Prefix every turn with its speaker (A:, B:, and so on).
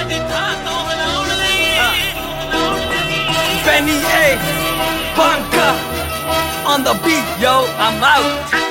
A: Benny A, Bunker on the beat, yo, I'm out.